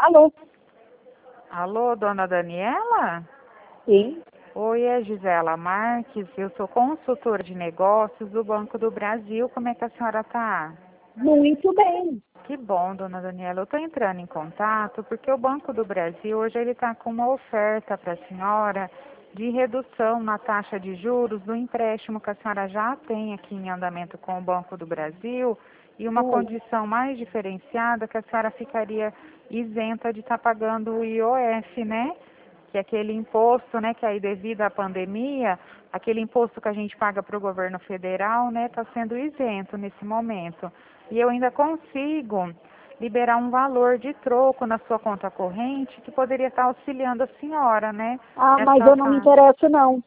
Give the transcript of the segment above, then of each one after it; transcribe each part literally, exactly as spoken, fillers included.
Alô? Alô, dona Daniela? Sim. Oi, é Gisela Marques, eu sou consultora de negócios do Banco do Brasil. Como é que a senhora está? Muito bem. Que bom, dona Daniela. Eu estou entrando em contato porque o Banco do Brasil hoje ele está com uma oferta para a senhora de redução na taxa de juros do empréstimo que a senhora já tem aqui em andamento com o Banco do Brasil e uma Hum. condição mais diferenciada que a senhora ficaria isenta de estar pagando o I O F, né? Que é aquele imposto, né, que aí devido à pandemia, aquele imposto que a gente paga para o governo federal, né, está sendo isento nesse momento. E eu ainda consigo liberar um valor de troco na sua conta corrente que poderia estar auxiliando a senhora, né? Ah, mas Nessa eu não me fase. interesso, não.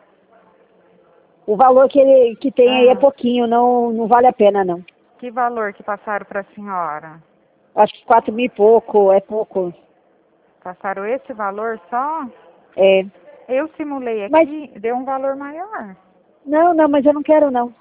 O valor que, ele, que tem aí é Ah, pouquinho, não, não vale a pena, não. que valor que passaram para a senhora? Acho que quatro mil e pouco, é pouco. Passaram esse valor só? É. Eu simulei Mas, aqui, deu um valor maior. não, não, mas eu não quero, não.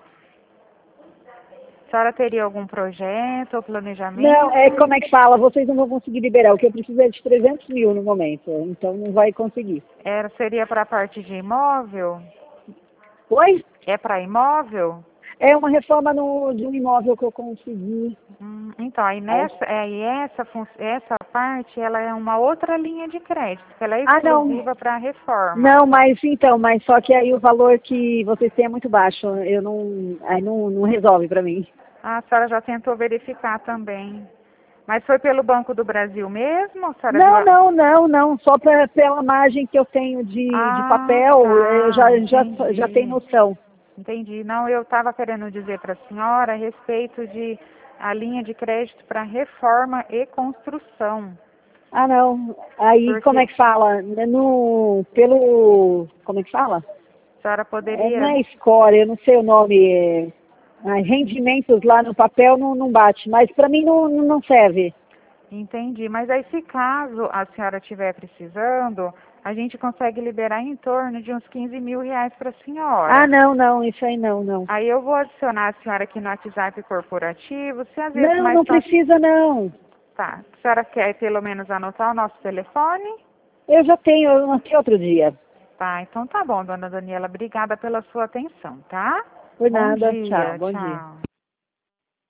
A senhora teria algum projeto ou Não, é planejamento? como é que fala, vocês não vão conseguir liberar. O que eu preciso é de trezentos mil no momento, então não vai conseguir. Era, seria para a parte de imóvel? Oi? É para imóvel? É uma reforma no, de um imóvel que eu consegui. Hum, então, aí Aí- nessa, aí essa, fun- essa parte, ela é uma outra linha de crédito, que ela é Ah, não. exclusiva para a reforma. Não, mas então, mas só que aí o valor que vocês têm é muito baixo. Eu não, aí não, não resolve para mim. Ah, a senhora já tentou verificar também. Mas foi pelo Banco do Brasil mesmo? A senhora viu Não, a... não, não, não. Só pra, pela margem que eu tenho de, de Ah, papel, eu tá, já, já, já tenho entendi. noção. Entendi. Não, eu estava querendo dizer para a senhora a respeito de a linha de crédito para reforma e construção. Ah, não. Aí, como é Porque que fala? No, pelo, como é que fala? a senhora É, não poderia... é score, eu não sei o nome. É, ah, rendimentos lá no papel não, não bate, mas para mim não, não serve. Entendi. Mas aí, se caso a senhora estiver precisando, a gente consegue liberar em torno de uns quinze mil reais para a Ah, senhora. não, não, isso aí não, não. Aí eu vou adicionar a senhora aqui no WhatsApp corporativo. Se às vezes Não, mais não fácil... precisa não. Tá. A senhora quer pelo menos anotar o nosso telefone? Eu já tenho, eu anotei outro dia. Tá. Então tá bom, dona Daniela. Obrigada pela sua atenção, tá? Por Bom nada, tchau, dia. bom dia. Tchau.